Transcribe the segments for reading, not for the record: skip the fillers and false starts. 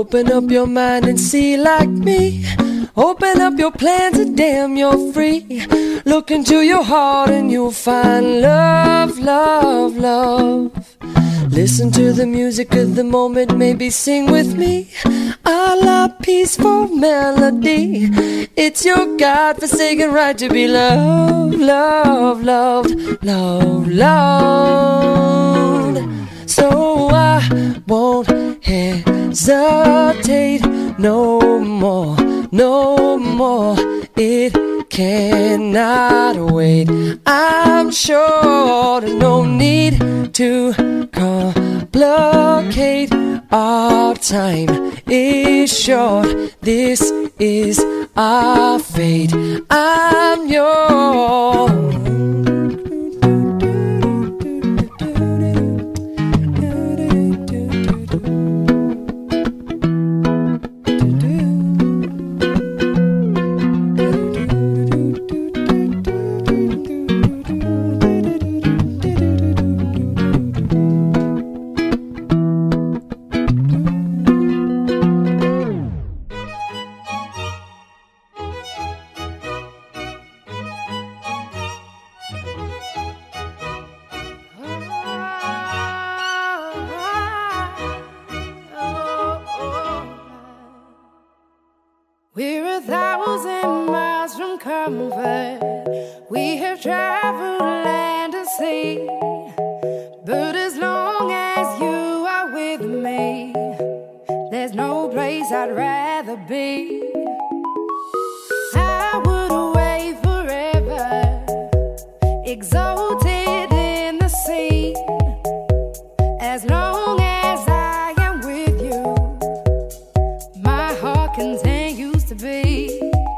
Open up your mind and see like me. Open up your plans and damn, you're free. Look into your heart and you'll find love, love, love. Listen to the music of the moment, maybe sing with me. A la peaceful melody. It's your God-forsaken right to be loved, loved, loved, loved, loved. So I won't hesitate no more, no more. It cannot wait. I'm sure there's no need to complicate. Our time is short. This is our fate. I'm yours. We're 1,000 miles from comfort. We have traveled land and sea. But as long as you are with me, there's no place I'd rather be. I would away forever, exalted in the sea. As long as I am with you, my heart continues to be.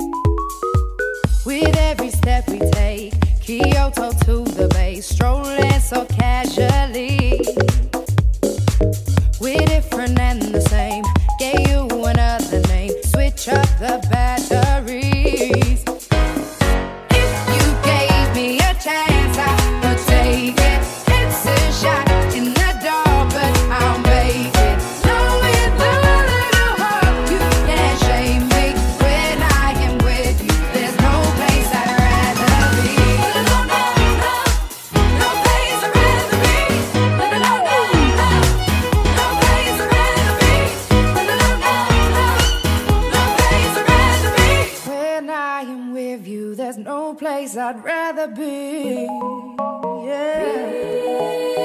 With every step we take, Kyoto to the bay, strolling so casually. We're different and the same, gave you another name, switch up the batteries. If you gave me a chance, I would take it. It's a shot in the dark, but I'll make it. Knowing the little heart, you can't shame me. When I am with you, there's no place I'd rather be. No, no, no, no place I'd rather be. No, no, no, no, no place I'd rather be. No, no, no, no, no place I'd rather be. When I am with you, there's no place I'd rather be. Yeah.